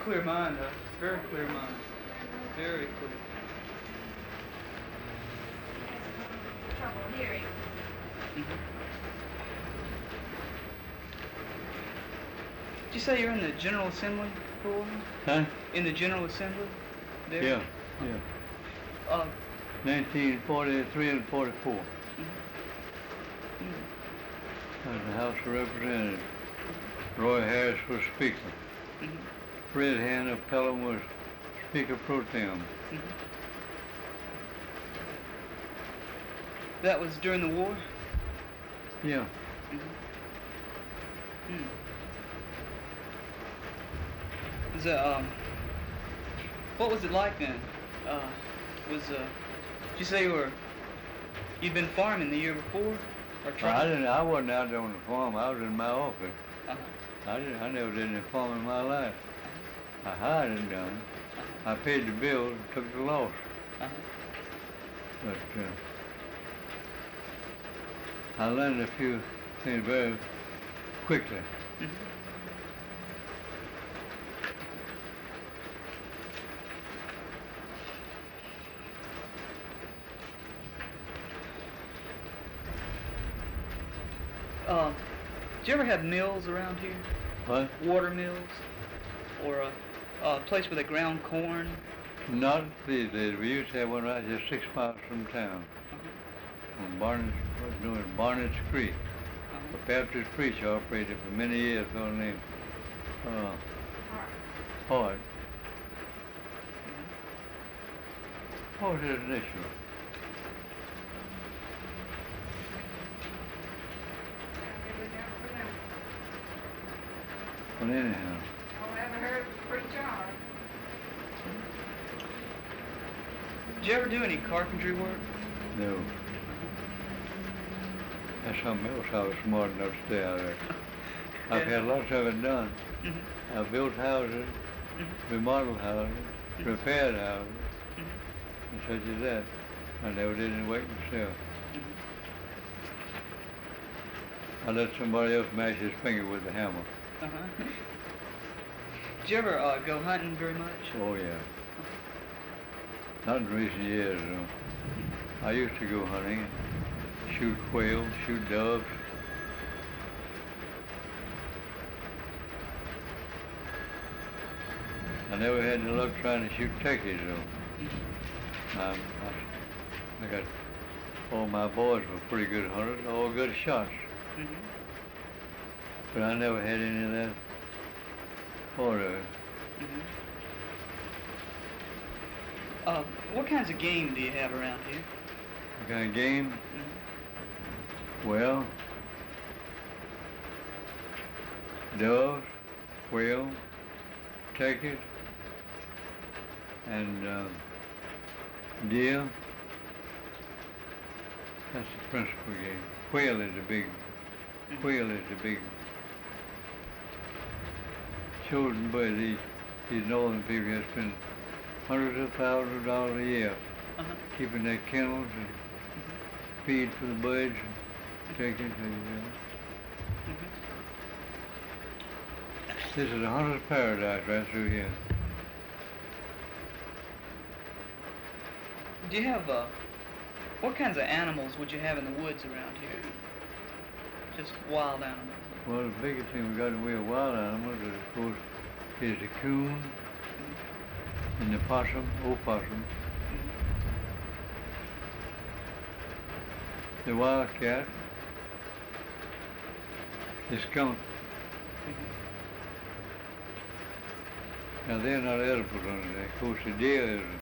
clear mind, huh? Very clear mind. Very clear. Trouble hearing. Did you say you're in the General Assembly for a while? Huh? In the General Assembly? There? Yeah, yeah. 1943 and 44. As the House of Representatives. Roy Harris was Speaker. Fred Hand of Pelham was Speaker Pro Tem. That was during the war? Yeah. Was what was it like then? Did you say you'd been farming the year before? Or trying? I wasn't out there on the farm. I was in my office. I never did any farming in my life. I hired it done. I paid the bill and took the loss. But I learned a few things very quickly. Did you ever have mills around here? What? Water mills? Or a place where they ground corn? Not these days. We used to have one right here 6 miles from town. On Barnett's Creek. A Baptist preacher operated for many years, a fellow named Hart. What was his initial? Well, anyhow. Oh, ever heard of preacher? Did you ever do any carpentry work? No. That's something else I was smart enough to stay out there. I've had lots of it done. I've built houses, remodeled houses, repaired houses, and such as that. I never did any work myself. I let somebody else mash his finger with the hammer. Did you ever go hunting very much? Oh, yeah. Not in recent years, though. I used to go hunting, shoot quail, shoot doves. I never had any luck trying to shoot turkeys, though. I got all my boys were pretty good hunters, all good shots. But I never had any of that order. What kinds of game do you have around here? What kind of game? Well, doves, quail, turkeys, and deer. That's the principal game. Quail is the big chosen bird. These northern people have spent hundreds of thousands of dollars a year keeping their kennels and feed for the birds and chickens. This is a hunter's paradise right through here. Do you have what kinds of animals would you have in the woods around here? Just wild animals. Well, the biggest thing we got in the way of wild animals is, of course, is the coon and the opossum, the wildcat, the skunk. Now, they're not edible under there. Of course, the deer is